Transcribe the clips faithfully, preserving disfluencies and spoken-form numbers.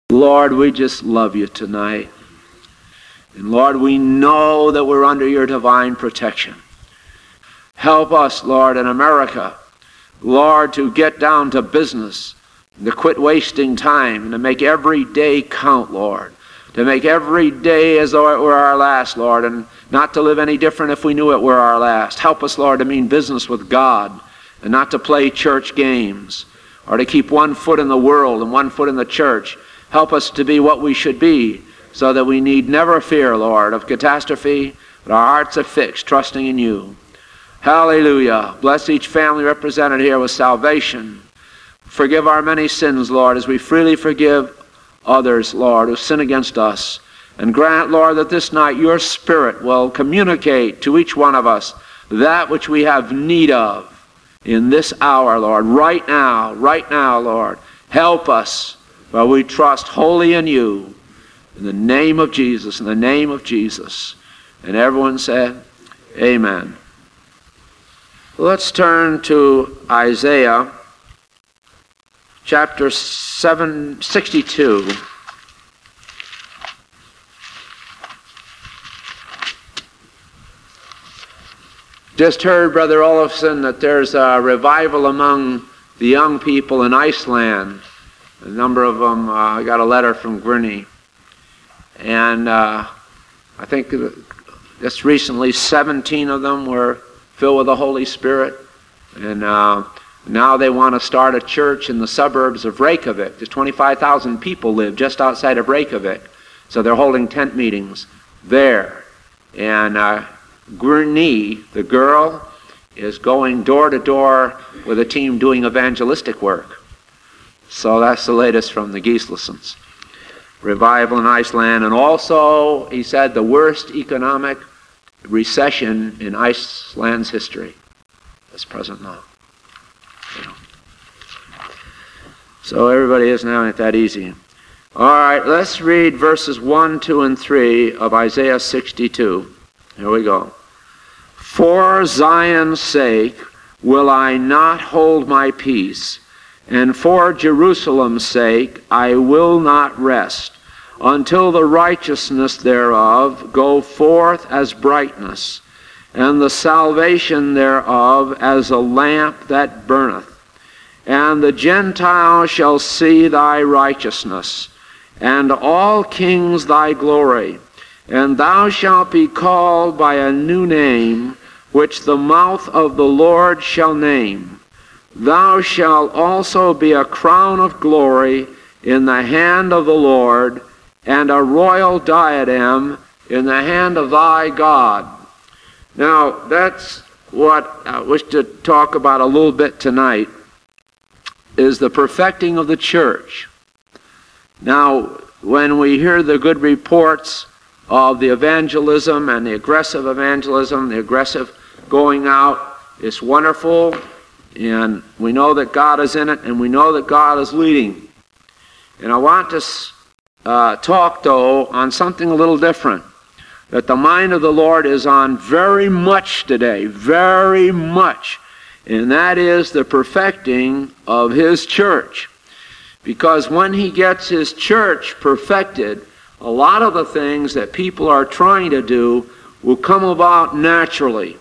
Lord, we just love you tonight. And Lord, we know that we're under your divine protection. Help us, Lord, in America, Lord, to get down to business, to quit wasting time, and to make every day count, Lord. To make every day as though it were our last, Lord, and not to live any different if we knew it were our last. Help us, Lord, to mean business with God and not to play church games or to keep one foot in the world and one foot in the church. Help us to be what we should be so that we need never fear, Lord, of catastrophe, but our hearts are fixed, trusting in you. Hallelujah. Bless each family represented here with salvation. Forgive our many sins, Lord, as we freely forgive others, Lord, who sin against us. And grant, Lord, that this night your Spirit will communicate to each one of us that which we have need of in this hour, Lord. Right now, right now, Lord. Help us, for we trust wholly in you. In the name of Jesus, in the name of Jesus. And everyone said, amen. Let's turn to Isaiah chapter seven, sixty-two. Just heard, Brother Olafson, that there's a revival among the young people in Iceland. A number of them, uh, I got a letter from Gurney. And uh, I think just recently seventeen of them were filled with the Holy Spirit. And uh, now they want to start a church in the suburbs of Reykjavik. There's twenty-five thousand people live just outside of Reykjavik. So they're holding tent meetings there. And uh, Gurney, the girl, is going door to door with a team doing evangelistic work. So that's the latest from the Gislesons. Revival in Iceland, and also, he said, the worst economic recession in Iceland's history is present now. You know. So everybody isn't having it that easy. All right, let's read verses one, two, and three of Isaiah sixty-two. Here we go. For Zion's sake will I not hold my peace, and for Jerusalem's sake I will not rest, until the righteousness thereof go forth as brightness, and the salvation thereof as a lamp that burneth. And the Gentiles shall see thy righteousness, and all kings thy glory. And thou shalt be called by a new name, which the mouth of the Lord shall name. Thou shalt also be a crown of glory in the hand of the Lord, and a royal diadem in the hand of thy God. Now, that's what I wish to talk about a little bit tonight, is the perfecting of the church. Now, when we hear the good reports of the evangelism and the aggressive evangelism, the aggressive going out, it's wonderful, and we know that God is in it, and we know that God is leading. And I want to uh, talk, though, on something a little different, that the mind of the Lord is on very much today, very much, and that is the perfecting of His church. Because when He gets His church perfected, a lot of the things that people are trying to do will come about naturally.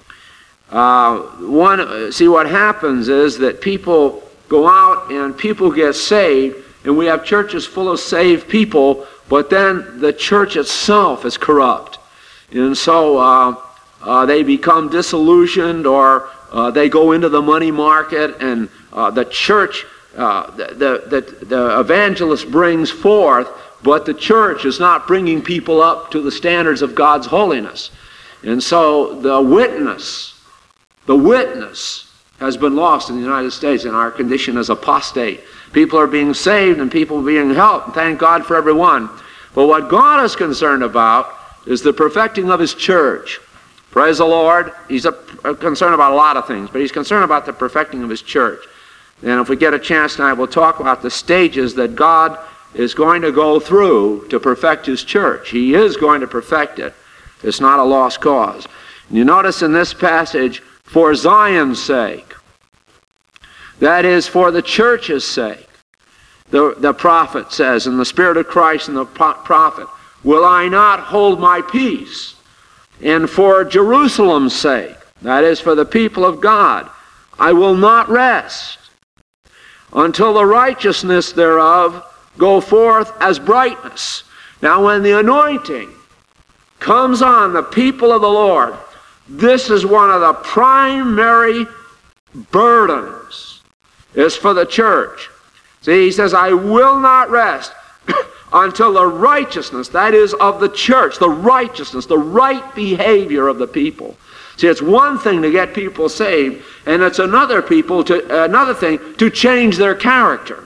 Uh, one, see, what happens is that people go out and people get saved, and we have churches full of saved people, but then the church itself is corrupt. And so uh, uh, they become disillusioned, or uh, they go into the money market, and uh, the church, uh, the, the, the evangelist brings forth, but the church is not bringing people up to the standards of God's holiness. And so the witness, the witness has been lost in the United States, and our condition is apostate. People are being saved and people are being helped, and thank God for everyone. But what God is concerned about is the perfecting of His church. Praise the Lord. He's a, a concerned about a lot of things, but He's concerned about the perfecting of His church. And if we get a chance tonight, we'll talk about the stages that God is going to go through to perfect His church. He is going to perfect it. It's not a lost cause. And you notice in this passage, for Zion's sake, that is, for the church's sake. the, the prophet says, in the Spirit of Christ and the prophet, will I not hold my peace? And for Jerusalem's sake, that is for the people of God, I will not rest until the righteousness thereof go forth as brightness. Now when the anointing comes on the people of the Lord, this is one of the primary burdens, is for the church. See, he says, I will not rest until the righteousness, that is of the church, the righteousness, the right behavior of the people. See, it's one thing to get people saved, and it's another people to another thing to change their character.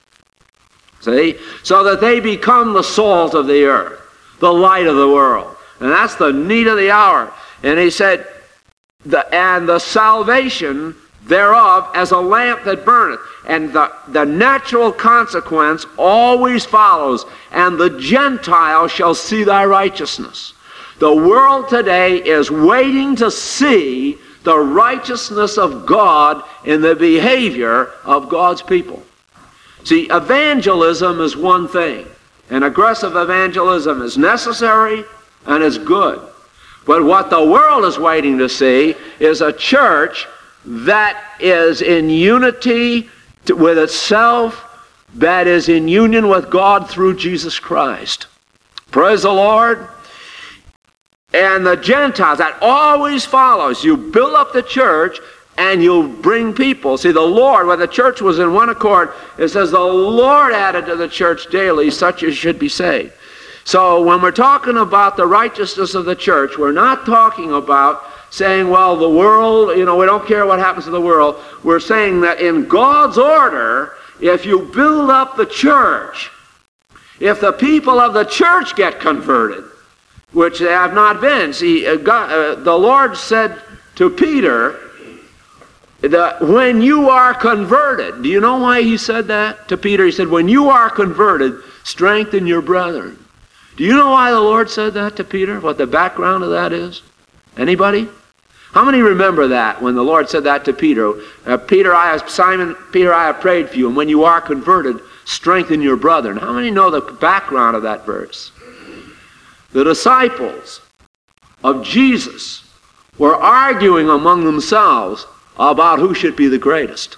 See? So that they become the salt of the earth, the light of the world. And that's the need of the hour. And he said, the, and the salvation thereof as a lamp that burneth. And the, the natural consequence always follows, and the Gentile shall see thy righteousness. The world today is waiting to see the righteousness of God in the behavior of God's people. See, evangelism is one thing, and aggressive evangelism is necessary and is good. But what the world is waiting to see is a church that is in unity with itself, that is in union with God through Jesus Christ. Praise the Lord. And the Gentiles, that always follows. You build up the church and you bring people. See, the Lord, when the church was in one accord, it says the Lord added to the church daily such as should be saved. So when we're talking about the righteousness of the church, we're not talking about saying, well, the world, you know, we don't care what happens to the world. We're saying that in God's order, if you build up the church, if the people of the church get converted, which they have not been. See, uh, God, uh, the Lord said to Peter, that when you are converted, do you know why he said that to Peter? He said, when you are converted, strengthen your brethren. Do you know why the Lord said that to Peter? What the background of that is? Anybody? How many remember that when the Lord said that to Peter? Uh, Peter, I have, Simon, Peter, I have prayed for you, and when you are converted, strengthen your brethren. How many know the background of that verse? The disciples of Jesus were arguing among themselves about who should be the greatest.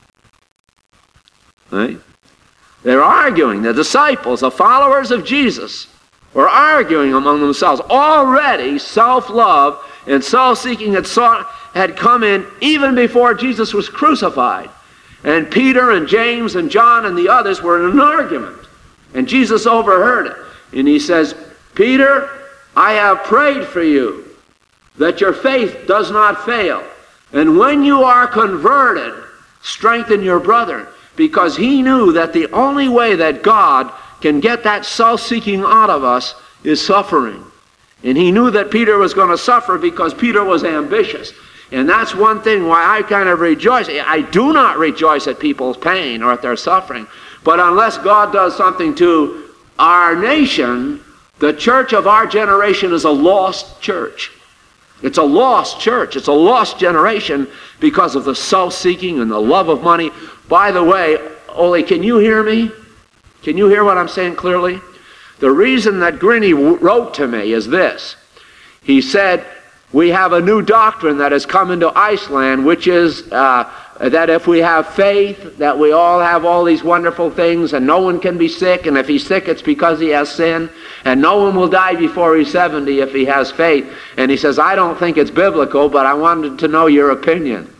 Right? They're arguing. The disciples, the followers of Jesus, were arguing among themselves. Already self-love and self-seeking had, sought, had come in even before Jesus was crucified. And Peter and James and John and the others were in an argument. And Jesus overheard it. And he says, Peter, I have prayed for you that your faith does not fail. And when you are converted, strengthen your brethren. Because he knew that the only way that God can get that self-seeking out of us is suffering. And he knew that Peter was going to suffer because Peter was ambitious. And that's one thing why I kind of rejoice. I do not rejoice at people's pain or at their suffering. But unless God does something to our nation, the church of our generation is a lost church. It's a lost church. It's a lost generation because of the self-seeking and the love of money. By the way, Ole, can you hear me? Can you hear what I'm saying clearly? The reason that Grinny wrote to me is this. He said, we have a new doctrine that has come into Iceland, which is uh, that if we have faith, that we all have all these wonderful things, and no one can be sick, and if he's sick, it's because he has sin, and no one will die before he's seventy if he has faith. And he says, I don't think it's biblical, but I wanted to know your opinion.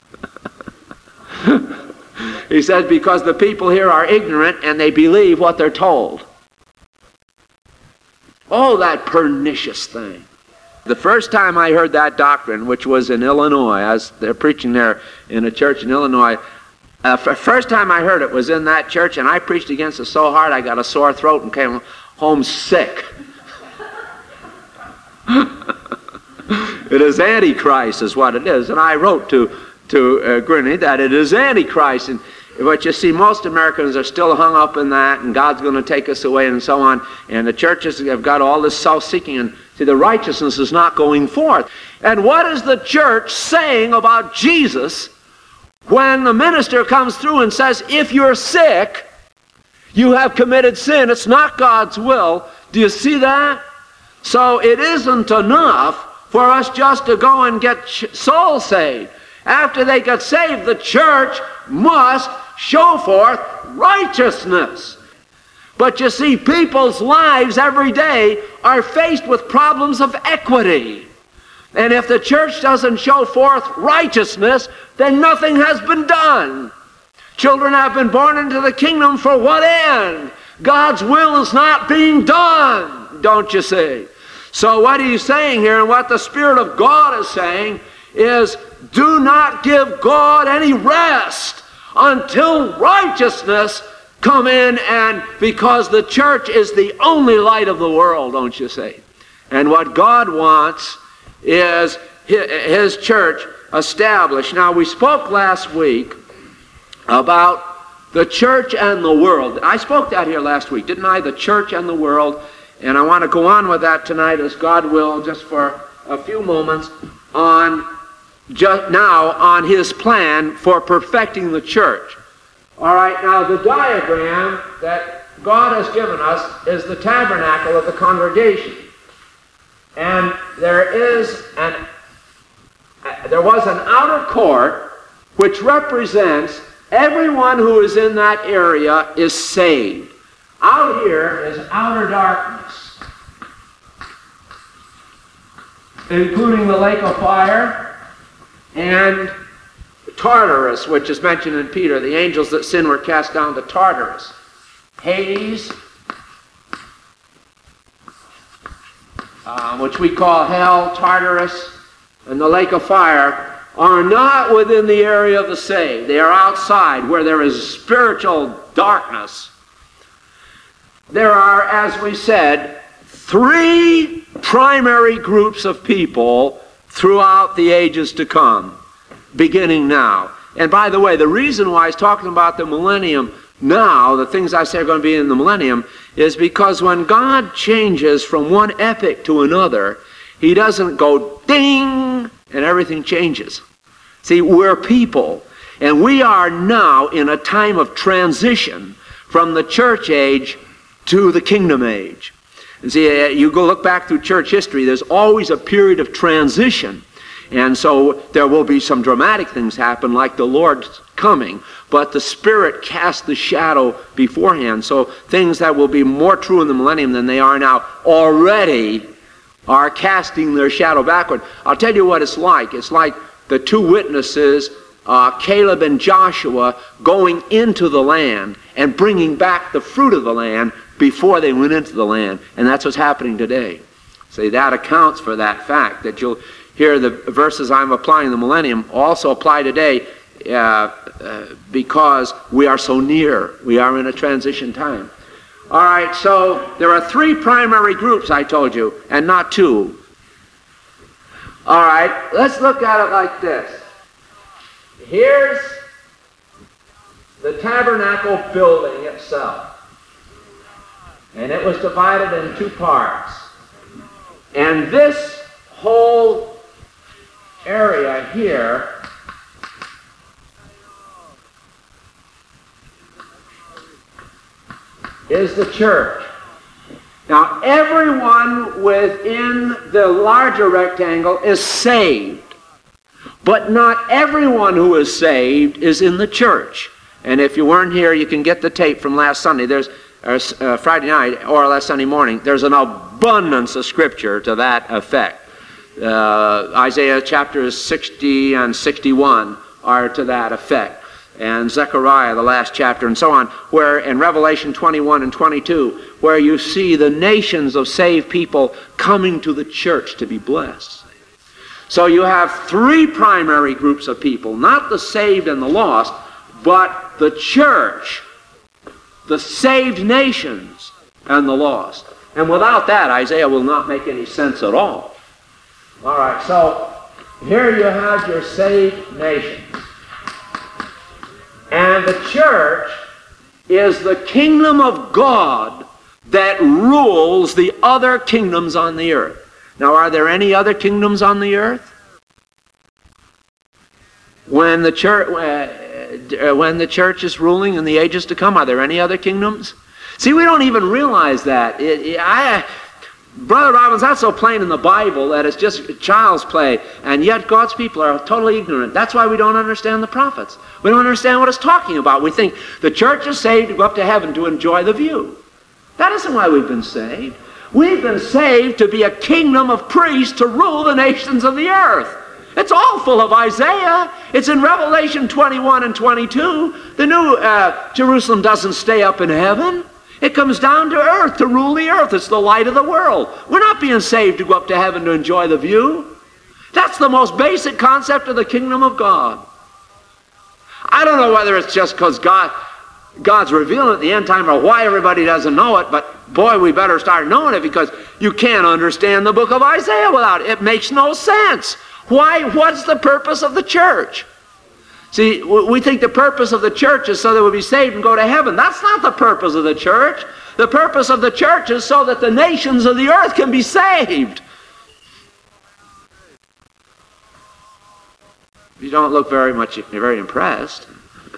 He says, because the people here are ignorant, and they believe what they're told. Oh, that pernicious thing. The first time I heard that doctrine, which was in Illinois, I was they're preaching there in a church in Illinois. Uh, f- first time I heard it was in that church, and I preached against it so hard I got a sore throat and came home sick. It is Antichrist is what it is. And I wrote to, to uh, Grinny that it is Antichrist. And but you see, most Americans are still hung up in that, and God's going to take us away and so on. And the churches have got all this self-seeking, and see, the righteousness is not going forth. And what is the church saying about Jesus when the minister comes through and says, if you're sick, You have committed sin. It's not God's will. Do you see that? So it isn't enough for us just to go and get souls saved. After they get saved, the church must show forth righteousness. But you see, people's lives every day are faced with problems of equity. And if the church doesn't show forth righteousness, then nothing has been done. Children have been born into the kingdom for what end? God's will is not being done, don't you see? So what he's saying here, and what the Spirit of God is saying, is do not give God any rest until righteousness come in, and because the church is the only light of the world, don't you see? And what God wants is his church established. Now, we spoke last week about the church and the world. I spoke that here last week, didn't I? The church and the world. And I want to go on with that tonight, as God will, just for a few moments, on just now on his plan for perfecting the church. All right, now the diagram that God has given us is the tabernacle of the congregation. And there is an, uh, there was an outer court which represents everyone who is in that area is saved. Out here is outer darkness, including the lake of fire and Tartarus, which is mentioned in Peter. The angels that sinned were cast down to Tartarus. Hades, uh, which we call hell, Tartarus, and the lake of fire are not within the area of the saved. They are outside, where there is spiritual darkness. There are, as we said, three primary groups of people throughout the ages to come, beginning now. And by the way, the reason why he's talking about the millennium now, the things I say are going to be in the millennium, is because when God changes from one epoch to another, he doesn't go ding and everything changes. See, we're people, and we are now in a time of transition from the church age to the kingdom age. And see, you go look back through church history, there's always a period of transition. And so there will be some dramatic things happen, like the Lord's coming, but the Spirit casts the shadow beforehand. So things that will be more true in the millennium than they are now already are casting their shadow backward. I'll tell you what it's like. It's like the two witnesses, uh, Caleb and Joshua, going into the land and bringing back the fruit of the land before they went into the land. And that's what's happening today. See, that accounts for that fact, that you'll hear the verses I'm applying in the millennium also apply today uh, uh, because we are so near. We are in a transition time. All right, so there are three primary groups, I told you, and not two. All right, let's look at it like this. Here's the tabernacle building itself. And it was divided in two parts. And this whole area here is the church. Now, everyone within the larger rectangle is saved, but not everyone who is saved is in the church. And if you weren't here, you can get the tape from last Sunday. There's uh, Friday night or last Sunday morning. There's an abundance of scripture to that effect. Uh, Isaiah chapters sixty and sixty-one are to that effect. And Zechariah, the last chapter, and so on, where in Revelation twenty-one and twenty-two, where you see the nations of saved people coming to the church to be blessed. So you have three primary groups of people, not the saved and the lost, but the church, the saved nations, and the lost. And without that, Isaiah will not make any sense at all. All right, so here you have your saved nations. And the church is the kingdom of God that rules the other kingdoms on the earth. Now, are there any other kingdoms on the earth? When the church, uh, when the church is ruling in the ages to come, are there any other kingdoms? See, we don't even realize that. It, it, I, Brother Robbins, that's so plain in the Bible that it's just child's play, and yet God's people are totally ignorant. That's why we don't understand the prophets. We don't understand what it's talking about. We think the church is saved to go up to heaven to enjoy the view. That isn't why we've been saved. We've been saved to be a kingdom of priests to rule the nations of the earth. It's all full of Isaiah. It's in Revelation twenty-one and twenty-two. The new uh, Jerusalem doesn't stay up in heaven. It comes down to earth to rule the earth. It's the light of the world. We're not being saved to go up to heaven to enjoy the view. That's the most basic concept of the kingdom of God. I don't know whether it's just because God, God's revealing it at the end time or why everybody doesn't know it, but boy, we better start knowing it, because you can't understand the book of Isaiah without it. It makes no sense. Why? What's the purpose of the church? See, we think the purpose of the church is so that we'll be saved and go to heaven. That's not the purpose of the church. The purpose of the church is so that the nations of the earth can be saved. You don't look very much, you're very impressed.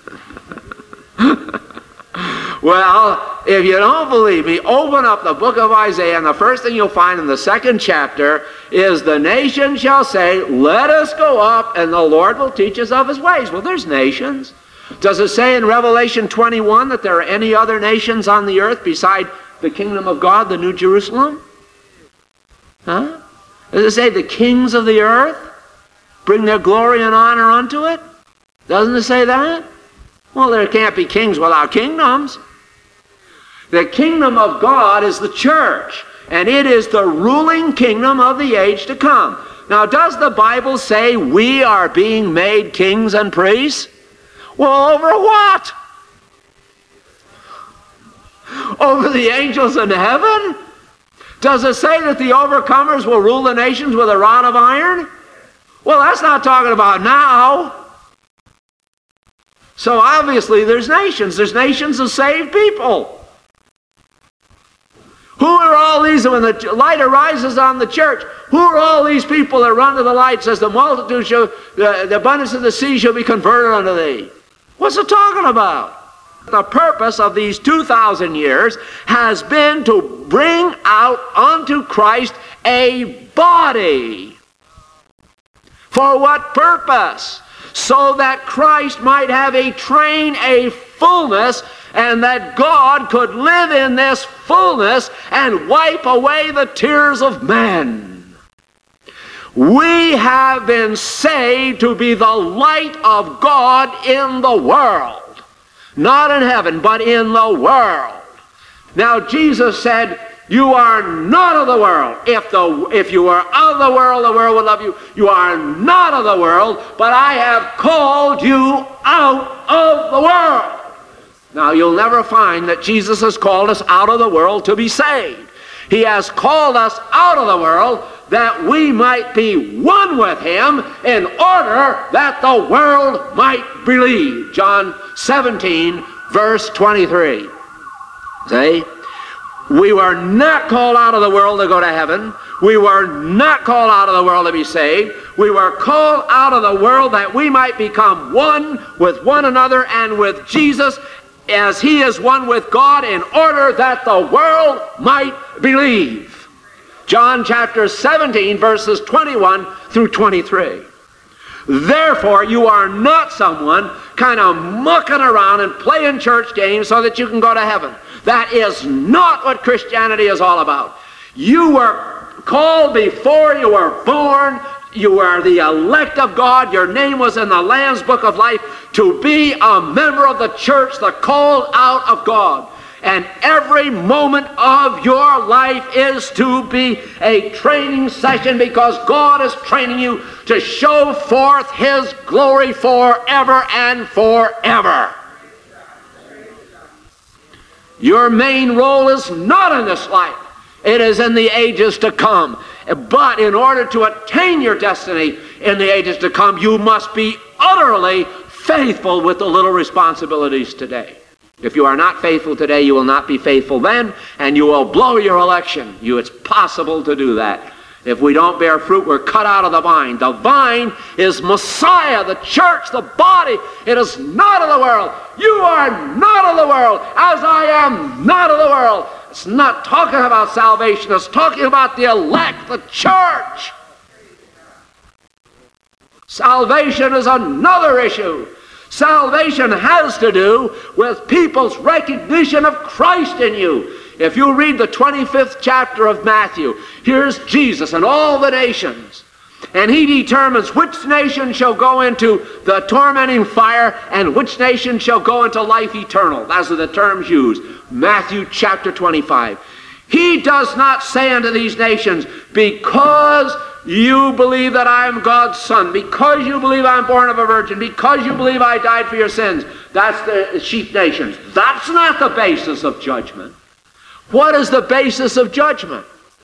Well, if you don't believe me, open up the book of Isaiah, and the first thing you'll find in the second chapter is the nation shall say, let us go up, and the Lord will teach us of his ways. Well, there's nations. Does it say in Revelation twenty-one that there are any other nations on the earth beside the kingdom of God, the New Jerusalem? Huh? Does it say the kings of the earth bring their glory and honor unto it? Doesn't it say that? Well, there can't be kings without kingdoms. The kingdom of God is the church, and it is the ruling kingdom of the age to come. Now, does the Bible say we are being made kings and priests? Well, over what? Over the angels in heaven? Does it say that the overcomers will rule the nations with a rod of iron? Well, that's not talking about now. So obviously there's nations. There's nations of saved people. Who are all these, when the light arises on the church, who are all these people that run to the light, says the multitude shall, the, the abundance of the sea shall be converted unto thee? What's it talking about? The purpose of these two thousand years has been to bring out unto Christ a body. For what purpose? So that Christ might have a train, a fullness, and that God could live in this fullness and wipe away the tears of men. We have been saved to be the light of God in the world. Not in heaven, but in the world. Now Jesus said, you are not of the world. If, the, if you were of the world, the world would love you. You are not of the world, but I have called you out of the world. Now, you'll never find that Jesus has called us out of the world to be saved. He has called us out of the world that we might be one with him in order that the world might believe. John seventeen, verse twenty-three. See? We were not called out of the world to go to heaven. We were not called out of the world to be saved. We were called out of the world that we might become one with one another and with Jesus as he is one with God, in order that the world might believe. John chapter seventeen, verses twenty-one through twenty-three. Therefore, you are not someone kind of mucking around and playing church games so that you can go to heaven. That is not what Christianity is all about. You were called before you were born. You are the elect of God. Your name was in the Lamb's Book of Life to be a member of the church, the called out of God. And every moment of your life is to be a training session, because God is training you to show forth his glory forever and forever. Your main role is not in this life. It is in the ages to come. But in order to attain your destiny in the ages to come, you must be utterly faithful with the little responsibilities today. If you are not faithful today, you will not be faithful then, and you will blow your election. You, it's possible to do that. If we don't bear fruit, we're cut out of the vine. The vine is Messiah, the church, the body. It is not of the world. You are not of the world, as I am not of the world. It's not talking about salvation. It's talking about the elect, the church. Salvation is another issue. Salvation has to do with people's recognition of Christ in you. If you read the twenty-fifth chapter of Matthew, here's Jesus and all the nations. And he determines which nation shall go into the tormenting fire and which nation shall go into life eternal. Those are the terms used. Matthew chapter twenty-five. He does not say unto these nations, because you believe that I am God's son, because you believe I'm born of a virgin, because you believe I died for your sins. That's the sheep nations. That's not the basis of judgment. What is the basis of judgment?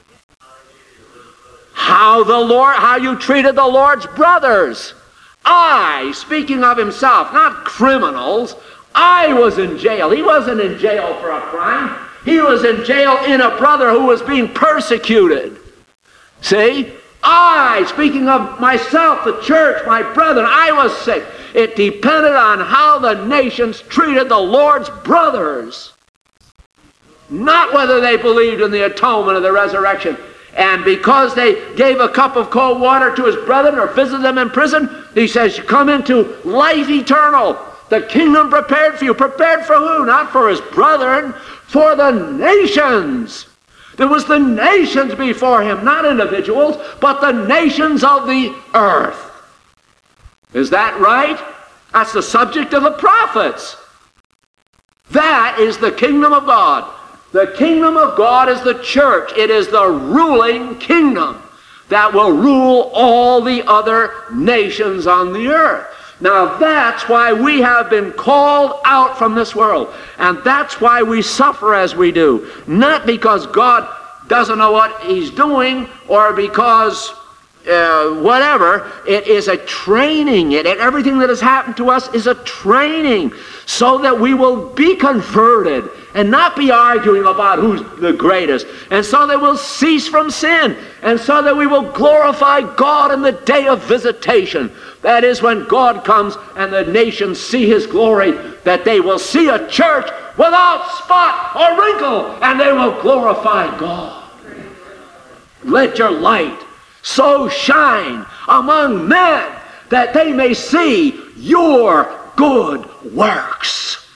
How the Lord, how you treated the Lord's brothers. I, speaking of himself, not criminals, I was in jail. He wasn't in jail for a crime. He was in jail in a brother who was being persecuted. See? I, speaking of myself, the church, my brethren, I was sick. It depended on how the nations treated the Lord's brothers. Not whether they believed in the atonement of the resurrection. And because they gave a cup of cold water to his brethren or visited them in prison, he says, come into life eternal. The kingdom prepared for you. Prepared for who? Not for his brethren, for the nations. There was the nations before him, not individuals, but the nations of the earth. Is that right? That's the subject of the prophets. That is the kingdom of God. The kingdom of God is the church. It is the ruling kingdom that will rule all the other nations on the earth. Now that's why we have been called out from this world. And that's why we suffer as we do. Not because God doesn't know what he's doing or because uh, whatever. It is a training. It, and everything that has happened to us is a training so that we will be converted and not be arguing about who's the greatest. And so that we'll cease from sin. And so that we will glorify God in the day of visitation. That is when God comes and the nations see his glory, that they will see a church without spot or wrinkle, and they will glorify God. Let your light so shine among men that they may see your good works.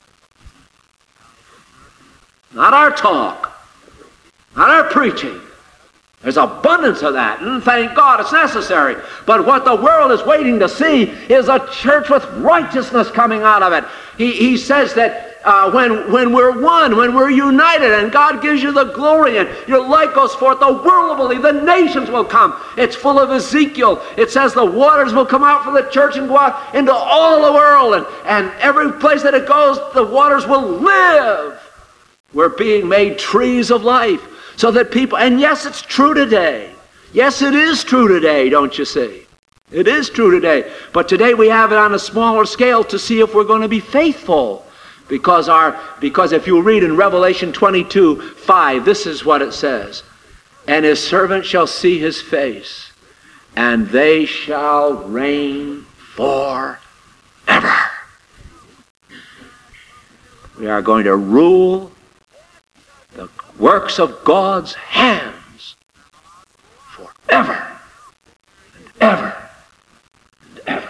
Not our talk, not our preaching. There's abundance of that, and thank God it's necessary. But what the world is waiting to see is a church with righteousness coming out of it. He, he says that uh, when, when we're one, when we're united, and God gives you the glory, and your light goes forth, the world will believe, the nations will come. It's full of Ezekiel. It says the waters will come out from the church and go out into all the world, and, and every place that it goes, the waters will live. We're being made trees of life. So that people, and yes, it's true today. Yes, it is true today, don't you see? It is true today. But today we have it on a smaller scale to see if we're going to be faithful. Because our, because if you read in Revelation twenty-two, five, this is what it says. And his servant shall see his face, and they shall reign forever. We are going to rule the works of God's hands forever and ever and ever.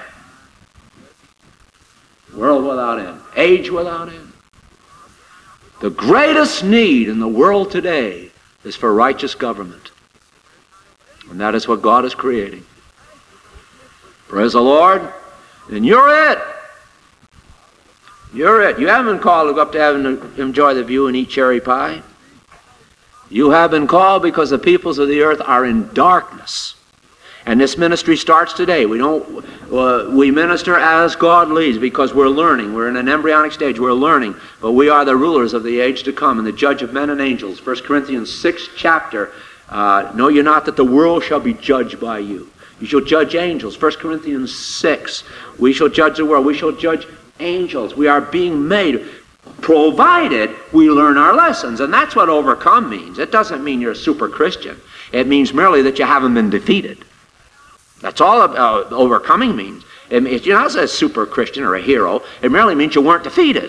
World without end, age without end. The greatest need in the world today is for righteous government. And that is what God is creating. Praise the Lord. And you're it. You're it. You haven't been called to go up to heaven to enjoy the view and eat cherry pie. You have been called because the peoples of the earth are in darkness. And this ministry starts today. We don't, uh, we minister as God leads because we're learning. We're in an embryonic stage. We're learning. But we are the rulers of the age to come and the judge of men and angels. First Corinthians sixth chapter. Uh, know you not that the world shall be judged by you. You shall judge angels. First Corinthians six. We shall judge the world. We shall judge angels. We are being made. provided we learn our lessons. And that's what overcome means. It doesn't mean you're a super Christian. It means merely that you haven't been defeated. That's all uh, overcoming means. It means you're not a super Christian or a hero. It merely means you weren't defeated.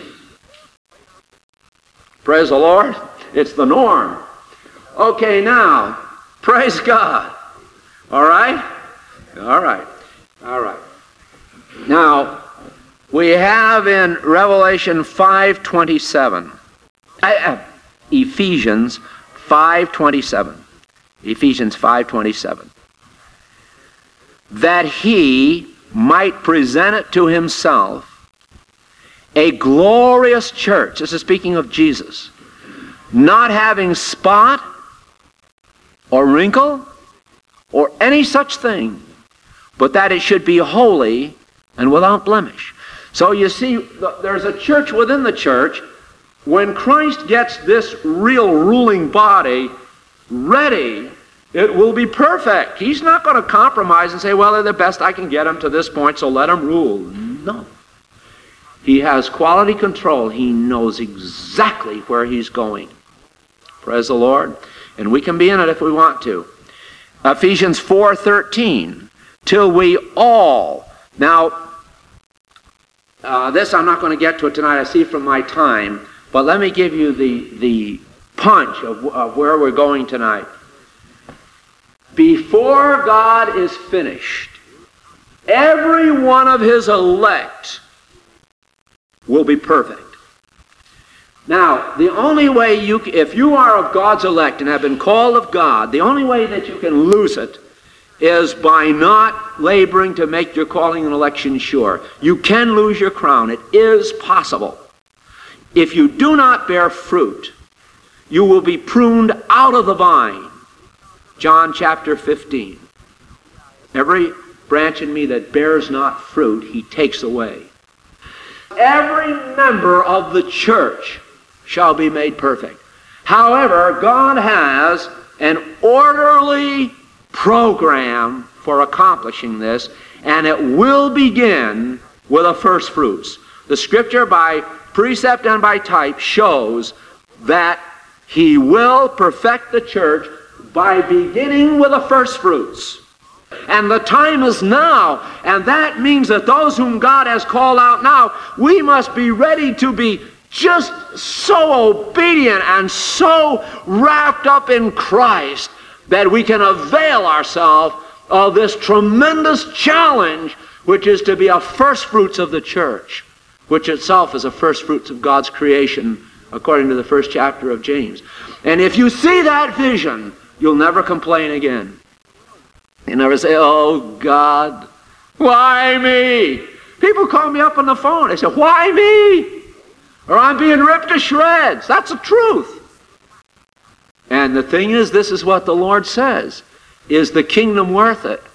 Praise the Lord. It's the norm. Okay, now, praise God. All right? All right. All right. Now, we have in Revelation five twenty-seven, uh, Ephesians five twenty-seven, Ephesians five twenty-seven, that he might present it to himself a glorious church. This is speaking of Jesus, not having spot or wrinkle or any such thing, but that it should be holy and without blemish. So you see, there's a church within the church. When Christ gets this real ruling body ready, it will be perfect. He's not going to compromise and say, well, they're the best I can get them to this point, so let them rule. No. He has quality control. He knows exactly where he's going. Praise the Lord. And we can be in it if we want to. Ephesians four thirteen, till we all... Now, Uh, this I'm not going to get to it tonight, I see from my time, but let me give you the, the punch of, of where we're going tonight. Before God is finished, every one of his elect will be perfect. Now, the only way you, if you are of God's elect and have been called of God, the only way that you can lose it is by not laboring to make your calling and election sure. You can lose your crown. It is possible. If you do not bear fruit, you will be pruned out of the vine. John chapter fifteen. Every branch in me that bears not fruit, he takes away. Every member of the church shall be made perfect. However, God has an orderly program for accomplishing this, and it will begin with the first fruits. The scripture by precept and by type shows that he will perfect the church by beginning with the first fruits. And the time is now, and that means that those whom God has called out now, we must be ready to be just so obedient and so wrapped up in Christ that we can avail ourselves of this tremendous challenge, which is to be a first fruits of the church, which itself is a first fruits of God's creation, according to the first chapter of James. And if you see that vision, you'll never complain again. You never say, oh God, why me? People call me up on the phone. They say, why me? Or I'm being ripped to shreds. That's the truth. And the thing is, this is what the Lord says. Is the kingdom worth it?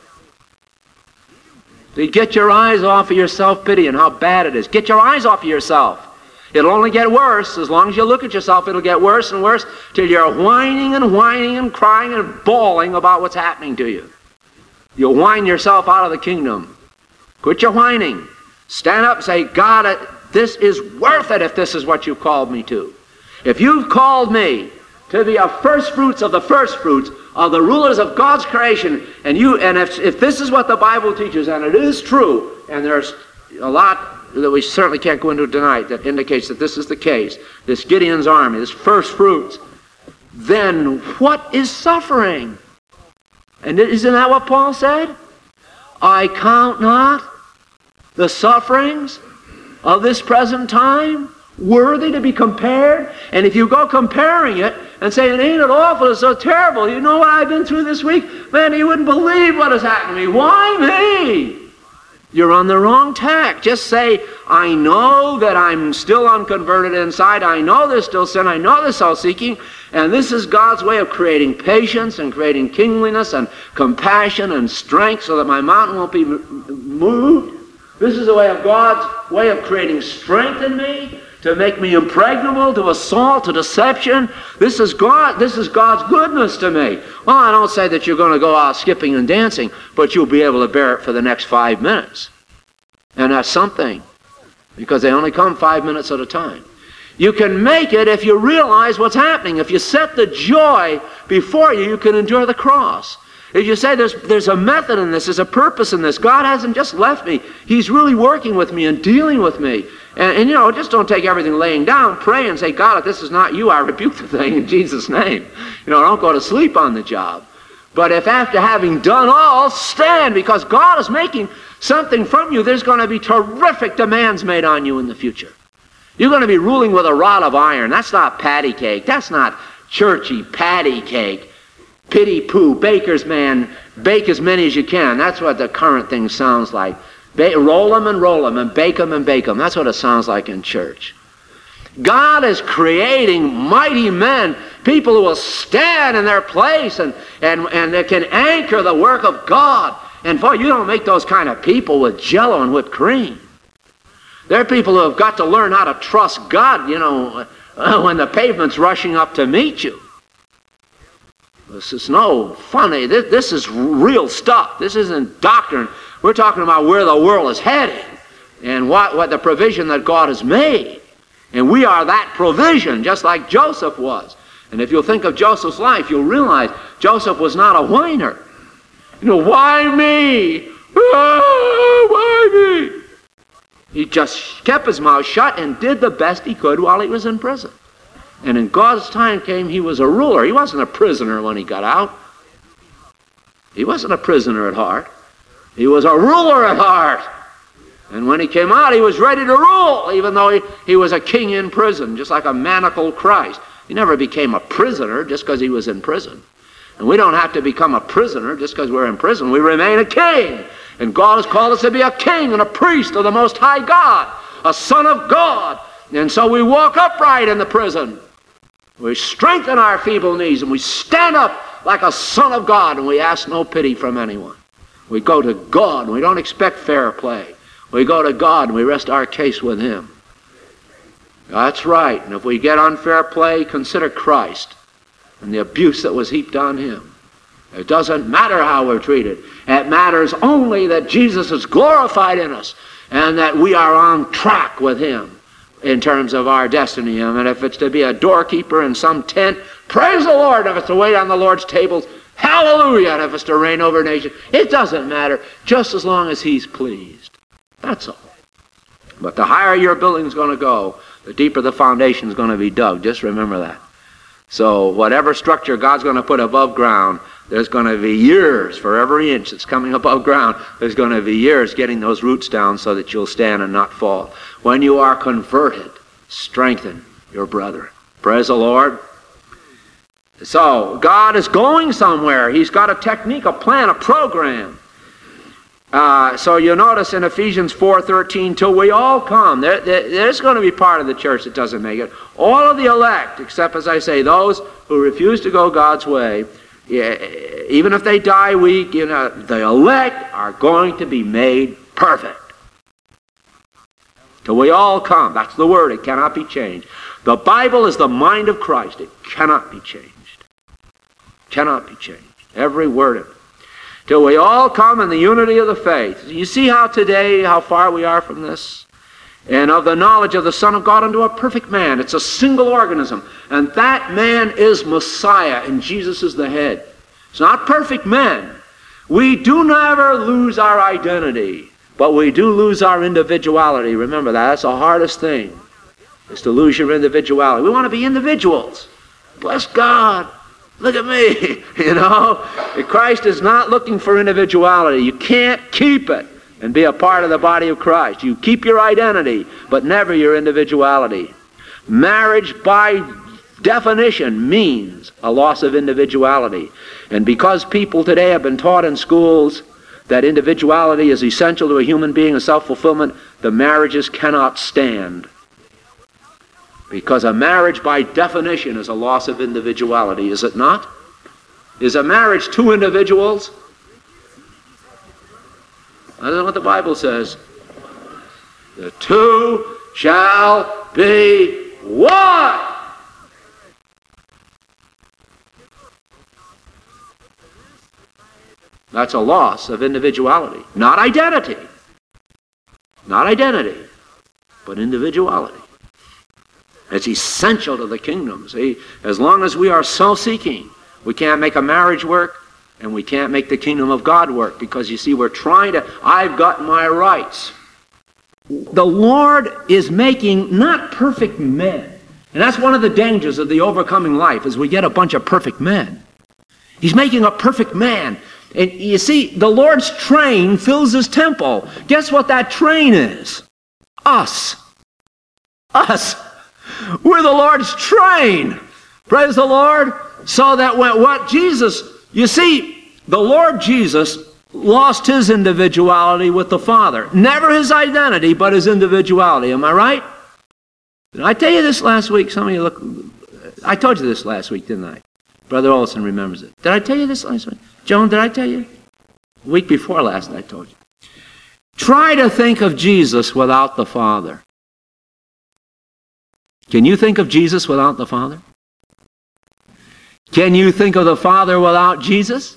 So you get your eyes off of your self-pity and how bad it is. Get your eyes off of yourself. It'll only get worse. As long as you look at yourself, it'll get worse and worse till you're whining and whining and crying and bawling about what's happening to you. You'll whine yourself out of the kingdom. Quit your whining. Stand up and say, God, this is worth it if this is what you've called me to. If you've called me to be a first fruits of the first fruits of the rulers of God's creation, and you, and if, if this is what the Bible teaches, and it is true, and there's a lot that we certainly can't go into tonight that indicates that this is the case, this Gideon's army, this first fruits, then what is suffering? And isn't that what Paul said? I count not the sufferings of this present time worthy to be compared. And if you go comparing it and saying, ain't it awful, it's so terrible, you know what I've been through this week? Man, you wouldn't believe what has happened to me. Why me? You're on the wrong tack. Just say, I know that I'm still unconverted inside. I know there's still sin. I know there's self-seeking. And this is God's way of creating patience and creating kingliness and compassion and strength so that my mountain won't be moved. This is the way of God's way of creating strength in me to make me impregnable to assault, to deception. This is God. This is God's goodness to me. Well, I don't say that you're going to go out skipping and dancing, but you'll be able to bear it for the next five minutes. And that's something, because they only come five minutes at a time. You can make it if you realize what's happening. If you set the joy before you, you can endure the cross. If you say there's, there's a method in this, there's a purpose in this, God hasn't just left me. He's really working with me and dealing with me. And, and you know, just don't take everything laying down. Pray and say, God, if this is not you, I rebuke the thing in Jesus' name. You know, don't go to sleep on the job. But if after having done all, stand, because God is making something from you, there's going to be terrific demands made on you in the future. You're going to be ruling with a rod of iron. That's not patty cake. That's not churchy patty cake. Pity poo, baker's man, bake as many as you can. That's what the current thing sounds like. Ba- roll them and roll them and bake them and bake them. That's what it sounds like in church. God is creating mighty men, people who will stand in their place and, and, and they can anchor the work of God. And boy, you don't make those kind of people with Jell-O and whipped cream. They're people who have got to learn how to trust God, you know, when the pavement's rushing up to meet you. This is no funny. This, this is real stuff. This isn't doctrine. We're talking about where the world is heading and what, what the provision that God has made. And we are that provision, just like Joseph was. And if you'll think of Joseph's life, you'll realize Joseph was not a whiner. You know, why me? Oh, why me? He just kept his mouth shut and did the best he could while he was in prison. And in God's time came, he was a ruler. He wasn't a prisoner when he got out. He wasn't a prisoner at heart. He was a ruler at heart. And when he came out, he was ready to rule, even though he, he was a king in prison, just like a manacled Christ. He never became a prisoner just because he was in prison. And we don't have to become a prisoner just because we're in prison. We remain a king. And God has called us to be a king and a priest of the Most High God, a son of God. And so we walk upright in the prison. We strengthen our feeble knees and we stand up like a son of God and we ask no pity from anyone. We go to God and we don't expect fair play. We go to God and we rest our case with Him. That's right. And if we get unfair play, consider Christ and the abuse that was heaped on Him. It doesn't matter how we're treated. It matters only that Jesus is glorified in us and that we are on track with Him in terms of our destiny. And if it's to be a doorkeeper in some tent, praise the Lord. If it's to wait on the Lord's tables, hallelujah. And if it's to reign over a nation, it doesn't matter, just as long as He's pleased. That's all. But the higher your building's going to go, the deeper the foundation's going to be dug. Just remember that. So whatever structure God's going to put above ground, there's going to be years for every inch that's coming above ground. There's going to be years getting those roots down so that you'll stand and not fall. When you are converted, strengthen your brethren. Praise the Lord. So God is going somewhere. He's got a technique, a plan, a program. Uh, so you'll notice in Ephesians four thirteen, till we all come, there, there, there's going to be part of the church that doesn't make it. All of the elect, except, as I say, those who refuse to go God's way, yeah, even if they die weak, you know, the elect are going to be made perfect. Till we all come. That's the word. It cannot be changed. The Bible is the mind of Christ. It cannot be changed. Cannot be changed. Every word of it. Till we all come in the unity of the faith. You see how today, how far we are from this? And of the knowledge of the Son of God unto a perfect man. It's a single organism. And that man is Messiah, and Jesus is the head. It's not perfect men. We do never lose our identity, but we do lose our individuality. Remember that. That's the hardest thing, is to lose your individuality. We want to be individuals. Bless God. Look at me. You know, Christ is not looking for individuality. You can't keep it and be a part of the body of Christ. You keep your identity, but never your individuality. Marriage, by definition, means a loss of individuality. And because people today have been taught in schools that individuality is essential to a human being and self-fulfillment, the marriages cannot stand. Because a marriage, by definition, is a loss of individuality, is it not? Is a marriage two individuals? I don't know what the Bible says. The two shall be one. That's a loss of individuality. Not identity. Not identity, but individuality. It's essential to the kingdom. See, as long as we are self-seeking, we can't make a marriage work, and we can't make the kingdom of God work, because you see, we're trying to, I've got my rights. The Lord is making not perfect men. And that's one of the dangers of the overcoming life, is we get a bunch of perfect men. He's making a perfect man. And you see, the Lord's train fills his temple. Guess what that train is? Us. Us. We're the Lord's train. Praise the Lord. So that when what Jesus, you see, the Lord Jesus lost his individuality with the Father. Never his identity, but his individuality. Am I right? Did I tell you this last week? Some of you look, I told you this last week, didn't I? Brother Olson remembers it. Did I tell you this last week? Joan, did I tell you? The week before last, I told you. Try to think of Jesus without the Father. Can you think of Jesus without the Father? Can you think of the Father without Jesus?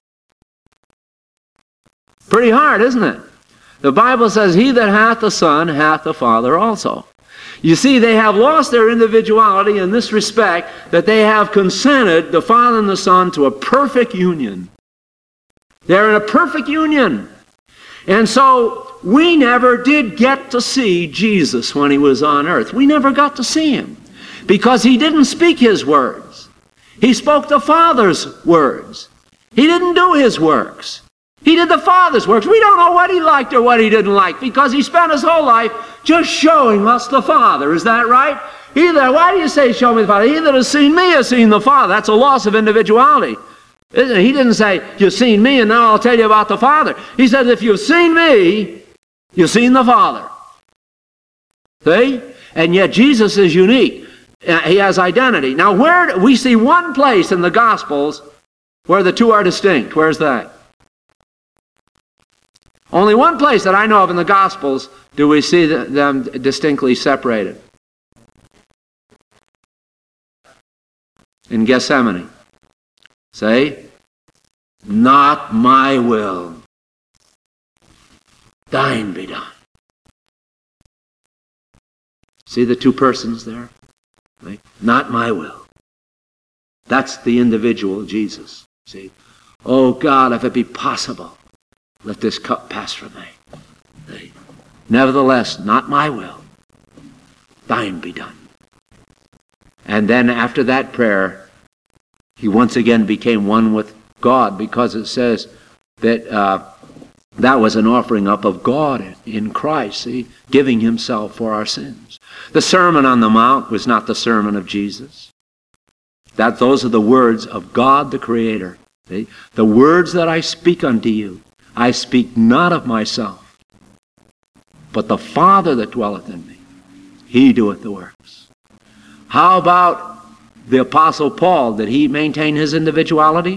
Pretty hard, isn't it? The Bible says, he that hath the Son hath the Father also. You see, they have lost their individuality in this respect, that they have consented, the Father and the Son, to a perfect union. They're in a perfect union. And so, we never did get to see Jesus when he was on earth. We never got to see him, because he didn't speak his words. He spoke the Father's words. He didn't do his works. He did the Father's works. We don't know what he liked or what he didn't like, because he spent his whole life just showing us the Father. Is that right? He that, why do you say, show me the Father? He that has seen me has seen the Father. That's a loss of individuality. Isn't it? He didn't say, you've seen me and now I'll tell you about the Father. He said, if you've seen me, you've seen the Father. See? And yet Jesus is unique. He has identity. Now, where we see one place in the Gospels where the two are distinct. Where's that? Only one place that I know of in the Gospels do we see them distinctly separated. In Gethsemane. Say, not my will, thine be done. See the two persons there? Right? Not my will. That's the individual Jesus. See? Oh God, if it be possible, let this cup pass from me. See? Nevertheless, not my will, thine be done. And then after that prayer, he once again became one with God, because it says that uh, that was an offering up of God in Christ, see, giving himself for our sins. The Sermon on the Mount was not the sermon of Jesus. That those are the words of God the Creator. See? The words that I speak unto you, I speak not of myself, but the Father that dwelleth in me, he doeth the works. How about the Apostle Paul? Did he maintain his individuality?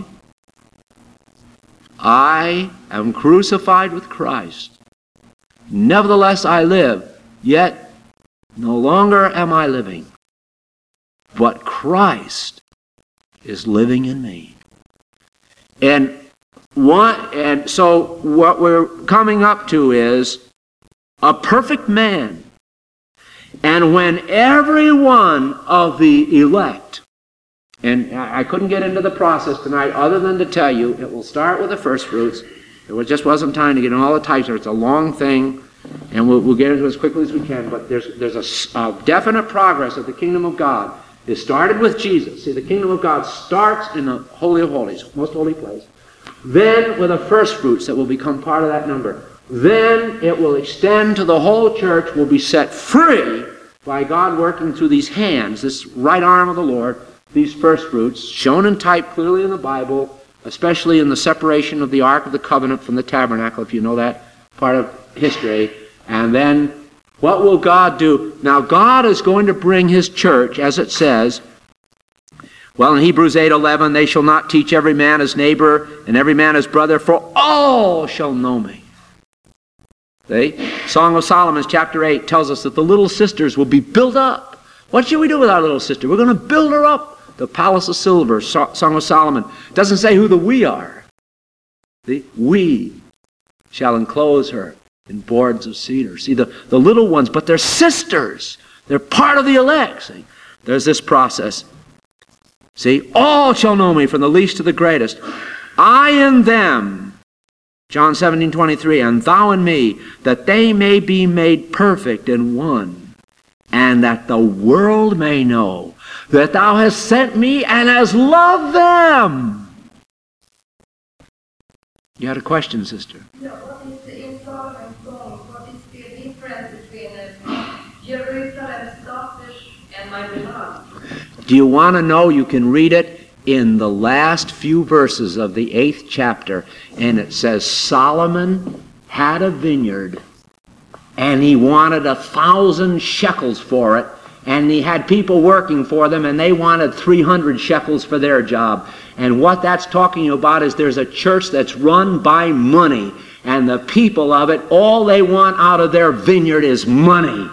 I am crucified with Christ. Nevertheless I live, yet no longer am I living, but Christ is living in me. And what, and so what we're coming up to is a perfect man. And when every one of the elect, and I couldn't get into the process tonight other than to tell you, it will start with the first fruits. There just wasn't time to get in all the types. It's a long thing, and we'll, we'll get into it as quickly as we can, but there's, there's a, a definite progress of the kingdom of God. It started with Jesus. See, the kingdom of God starts in the Holy of Holies, most holy place. Then with the first fruits that will become part of that number. Then it will extend to the whole church, will be set free by God working through these hands, this right arm of the Lord, these first fruits, shown in type clearly in the Bible, especially in the separation of the Ark of the Covenant from the tabernacle, if you know that part of history. And then what will God do? Now God is going to bring his church, as it says, well, in Hebrews eight eleven, they shall not teach every man his neighbor and every man his brother, for all shall know me. See? Song of Solomon, chapter eight, tells us that the little sisters will be built up. What should we do with our little sister? We're going to build her up. The palace of silver, Song of Solomon. Doesn't say who the we are. See? We shall enclose her in boards of cedar. See, the, the little ones, but they're sisters. They're part of the elect. See? There's this process. See, all shall know me, from the least to the greatest. I in them, John seventeen twenty-three, and thou in me, that they may be made perfect in one, and that the world may know that thou hast sent me and hast loved them. You had a question, sister? Yeah, what is the installment song? What is the difference between uh, Jerusalem's daughters and my beloved? Do you want to know? You can read it in the last few verses of the eighth chapter, and it says Solomon had a vineyard, and he wanted a thousand shekels for it, and he had people working for them, and they wanted three hundred shekels for their job. And what that's talking about is there's a church that's run by money, and the people of it, all they want out of their vineyard is money.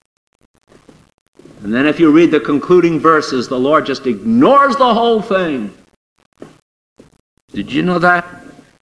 And then if you read the concluding verses, the Lord just ignores the whole thing. Did you know that?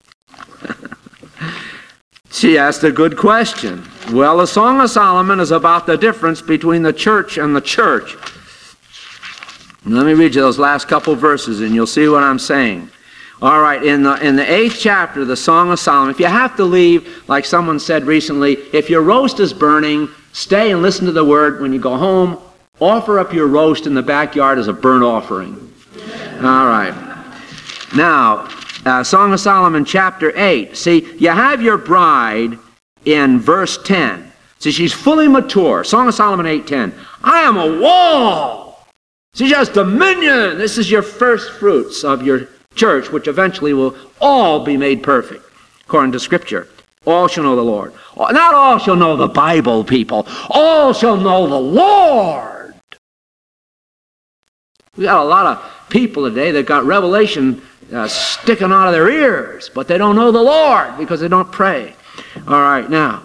She asked a good question. Well, the Song of Solomon is about the difference between the church and the church. Let me read you those last couple verses and you'll see what I'm saying. All right, in the, in the eighth chapter of the Song of Solomon, if you have to leave, like someone said recently, if your roast is burning, stay and listen to the word. When you go home, offer up your roast in the backyard as a burnt offering. All right. Now, uh, Song of Solomon chapter eight. See, you have your bride in verse ten. See, she's fully mature. Song of Solomon eight ten. I am a wall. She has dominion. This is your first fruits of your church, which eventually will all be made perfect, according to Scripture. All shall know the Lord. Not all shall know the Bible, people. All shall know the Lord. We got a lot of people today that got revelation uh, sticking out of their ears, but they don't know the Lord because they don't pray. All right, now.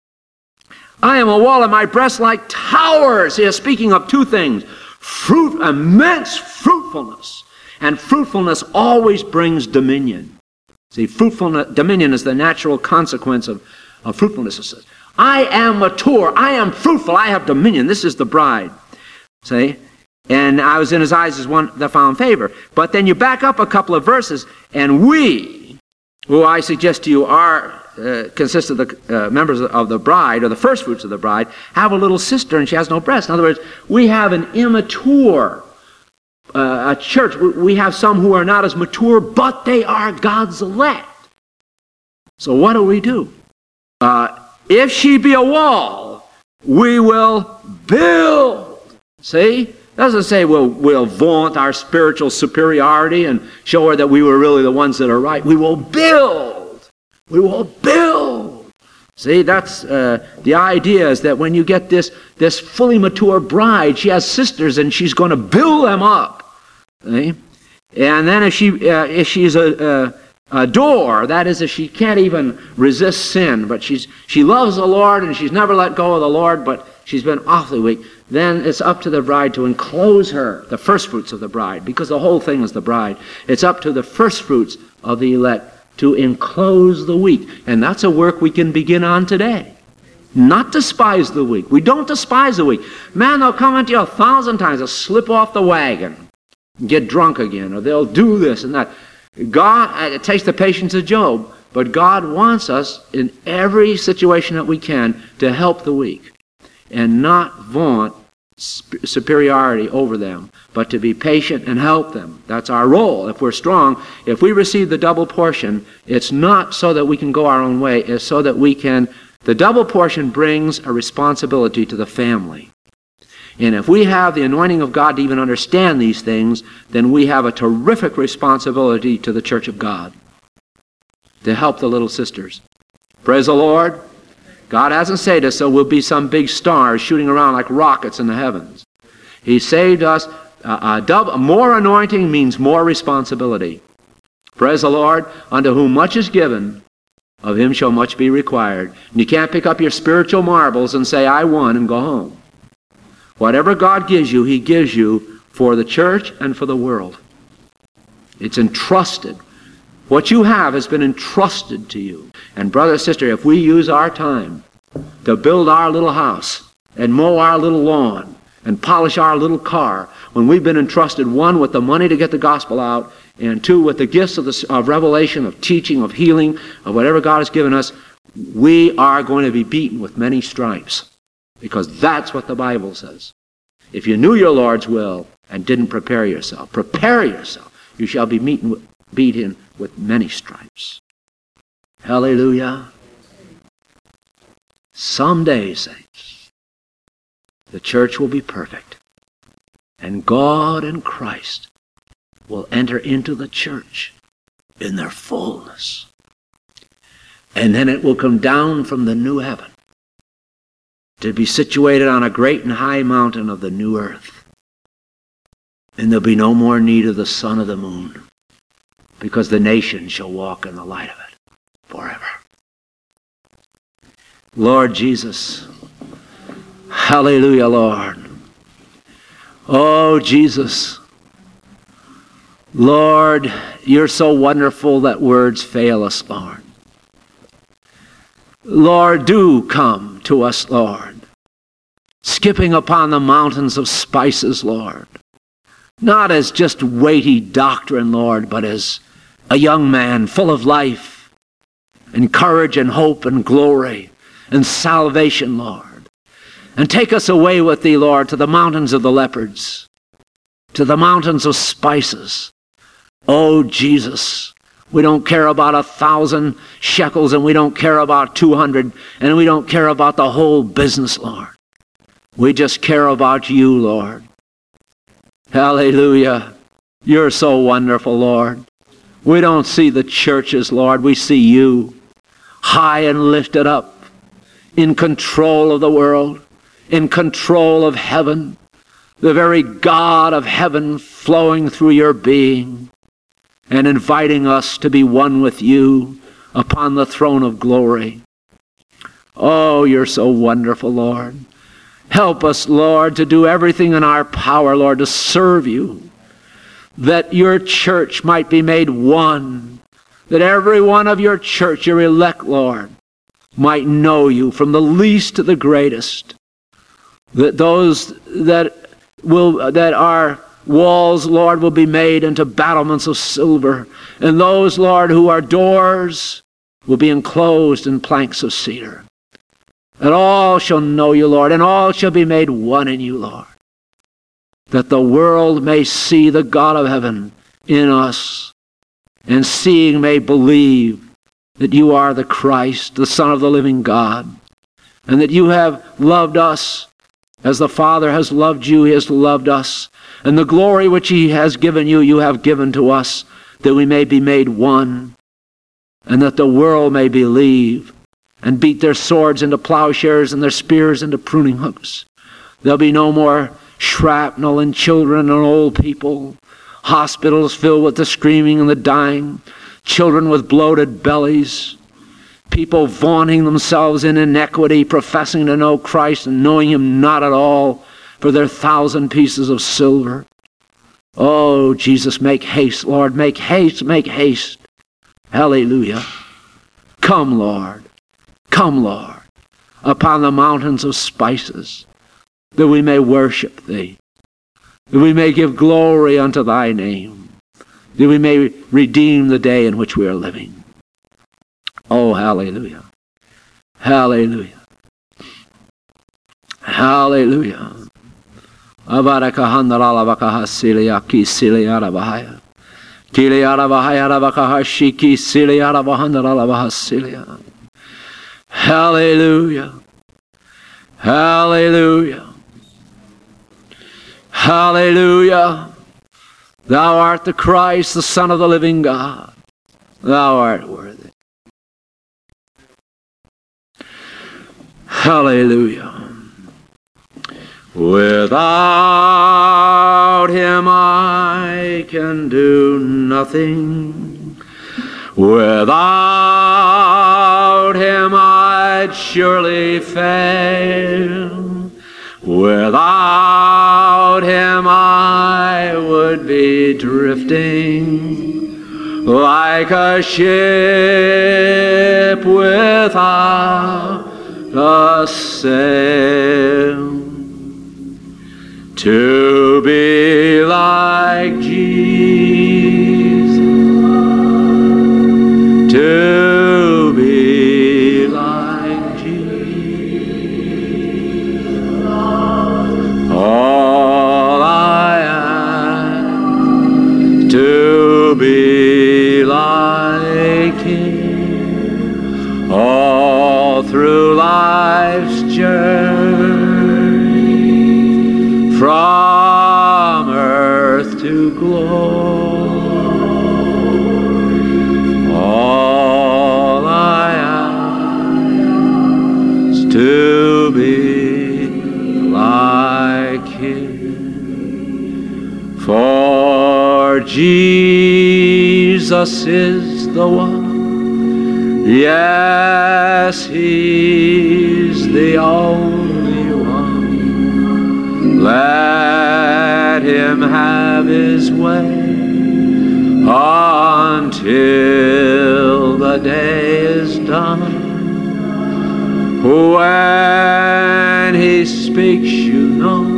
I am a wall, and my breasts like towers. He is speaking of two things. Fruit, immense fruitfulness. And fruitfulness always brings dominion. See, fruitfulness, dominion is the natural consequence of, of fruitfulness. It says, I am mature, I am fruitful, I have dominion. This is the bride. See? And I was in his eyes as one that found favor. But then you back up a couple of verses, and we, who I suggest to you are uh, consist of the uh, members of the bride, or the first fruits of the bride, have a little sister and she has no breast. In other words, we have an immature uh, a church. We have some who are not as mature, but they are God's elect. So what do we do? Uh, if she be a wall, we will build. See? It doesn't say we'll, we'll vaunt our spiritual superiority and show her that we were really the ones that are right. We will build. We will build. See, that's uh, the idea is that when you get this, this fully mature bride, she has sisters and she's going to build them up. See? And then if, she, uh, if she's a, a, a door, that is if she can't even resist sin, but she's, she loves the Lord and she's never let go of the Lord, but she's been awfully weak, then it's up to the bride to enclose her, the first fruits of the bride, because the whole thing is the bride. It's up to the first fruits of the elect to enclose the weak. And that's a work we can begin on today. Not despise the weak. We don't despise the weak. Man, they'll come into you a thousand times. They'll slip off the wagon, get drunk again, or they'll do this and that. God, it takes the patience of Job, but God wants us in every situation that we can to help the weak and not vaunt superiority over them, but to be patient and help them. That's our role. If we're strong, if we receive the double portion, it's not so that we can go our own way, it's so that we can, the double portion brings a responsibility to the family. And if we have the anointing of God to even understand these things, then we have a terrific responsibility to the church of God to help the little sisters. Praise the Lord. God hasn't saved us so we'll be some big stars shooting around like rockets in the heavens. He saved us. Uh, a double, more anointing means more responsibility. Praise the Lord. Unto whom much is given, of him shall much be required. And you can't pick up your spiritual marbles and say, I won, and go home. Whatever God gives you, he gives you for the church and for the world. It's entrusted. What you have has been entrusted to you. And brother, sister, if we use our time to build our little house and mow our little lawn and polish our little car when we've been entrusted, one, with the money to get the gospel out, and two, with the gifts of, the, of revelation, of teaching, of healing, of whatever God has given us, we are going to be beaten with many stripes. Because that's what the Bible says. If you knew your Lord's will and didn't prepare yourself, prepare yourself, you shall be beaten, beaten with many stripes. Hallelujah. Someday, saints, the church will be perfect, and God and Christ will enter into the church in their fullness. And then it will come down from the new heaven to be situated on a great and high mountain of the new earth. And there'll be no more need of the sun or the moon, because the nation shall walk in the light of it forever. Lord Jesus, hallelujah, Lord. Oh, Jesus, Lord, you're so wonderful that words fail us, Lord. Lord, do come to us, Lord, skipping upon the mountains of spices, Lord, not as just weighty doctrine, Lord, but as a young man full of life and courage and hope and glory and salvation, Lord. And take us away with thee, Lord, to the mountains of the leopards, to the mountains of spices. Oh, Jesus, we don't care about a thousand shekels, and we don't care about two hundred, and we don't care about the whole business, Lord. We just care about you, Lord. Hallelujah. You're so wonderful, Lord. We don't see the churches, Lord. We see you high and lifted up, in control of the world, in control of heaven, the very God of heaven flowing through your being and inviting us to be one with you upon the throne of glory. Oh, you're so wonderful, Lord. Help us, Lord, to do everything in our power, Lord, to serve you, that your church might be made one, that every one of your church, your elect, Lord, might know you from the least to the greatest, that those that will, that are walls, Lord, will be made into battlements of silver, and those, Lord, who are doors will be enclosed in planks of cedar. And all shall know you, Lord, and all shall be made one in you, Lord, that the world may see the God of heaven in us, and seeing may believe that you are the Christ, the Son of the living God, and that you have loved us as the Father has loved you. He has loved us, and the glory which he has given you, you have given to us, that we may be made one, and that the world may believe and beat their swords into plowshares and their spears into pruning hooks. There'll be no more shrapnel and children and old people, hospitals filled with the screaming and the dying, children with bloated bellies, people vaunting themselves in iniquity, professing to know Christ and knowing him not at all for their thousand pieces of silver. Oh, Jesus, make haste, Lord, make haste, make haste. Hallelujah. Come, Lord. Come, Lord, upon the mountains of spices, that we may worship thee, that we may give glory unto thy name, that we may redeem the day in which we are living. Oh, hallelujah. Hallelujah. Hallelujah. Avarakahandaralabakaha siliyaki siliyarabahaya. Kiliyarabahaya rabakaha shiki siliyarabahandaralabaha siliya. Hallelujah. Hallelujah. Hallelujah. Thou art the Christ, the Son of the living God. Thou art worthy. Hallelujah. Without him I can do nothing. Without him I'd surely fail. Without him I would be drifting like a ship without a sail. to be like Jesus, to be like Jesus. All I am, to be like Him, all through life's journey, from earth to glory. All I am is to be like Him. For Jesus is the one, yes, He's the only one. Let Him have His way until the day is done. When He speaks, you know,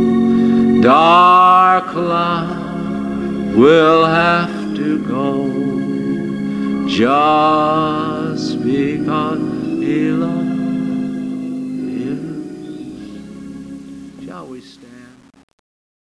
dark cloud will have to go, just because He loves you. Shall we stand?